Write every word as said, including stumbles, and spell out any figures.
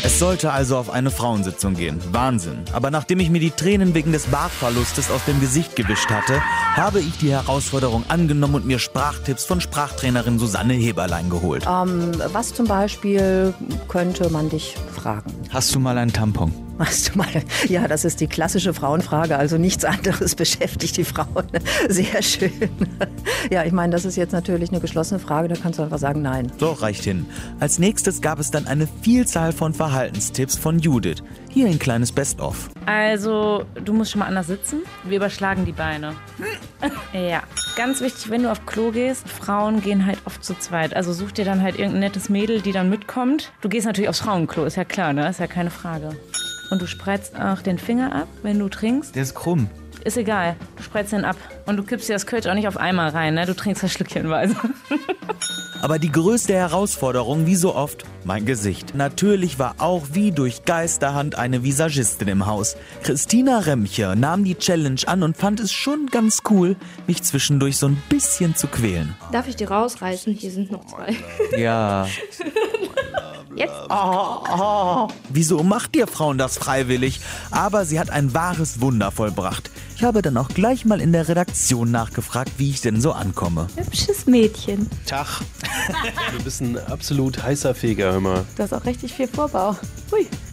Es sollte also auf eine Frauensitzung gehen. Wahnsinn. Aber nachdem ich mir die Tränen wegen des Bartverlustes aus dem Gesicht gewischt hatte, habe ich die Herausforderung angenommen und mir Sprachtipps von Sprachtrainerin Susanne Heberlein geholt. Ähm, was zum Beispiel könnte man dich fragen? Hast du mal einen Tampon? Hast du mal? Ja, das ist die klassische Frauenfrage, also nichts anderes beschäftigt die Frauen. Sehr schön. Ja, ich meine, das ist jetzt natürlich eine geschlossene Frage, da kannst du einfach sagen, nein. So, reicht hin. Als nächstes gab es dann eine Vielzahl von Verhaltenstipps von Judith. Hier ein kleines Best-of. Also, du musst schon mal anders sitzen. Wir überschlagen die Beine. Ja, ganz wichtig, wenn du auf Klo gehst, Frauen gehen halt oft zu zweit. Also such dir dann halt irgendein nettes Mädel, die dann mitkommt. Du gehst natürlich aufs Frauenklo, ist ja klar, ne? Ist ja keine Frage. Und du spreizt auch den Finger ab, wenn du trinkst. Der ist krumm. Ist egal, du spreizt den ab. Und du kippst dir das Kölsch auch nicht auf einmal rein, ne? Du trinkst das schlückchenweise. Aber die größte Herausforderung, wie so oft, mein Gesicht. Natürlich war auch wie durch Geisterhand eine Visagistin im Haus. Christina Remche nahm die Challenge an und fand es schon ganz cool, mich zwischendurch so ein bisschen zu quälen. Darf ich die rausreißen? Hier sind noch zwei. Ja. Jetzt? Oh, oh. Wieso macht ihr Frauen das freiwillig? Aber sie hat ein wahres Wunder vollbracht. Ich habe dann auch gleich mal in der Redaktion nachgefragt, wie ich denn so ankomme. Hübsches Mädchen. Tag. Du bist ein absolut heißer Feger, hör mal. Du hast auch richtig viel Vorbau. Hui.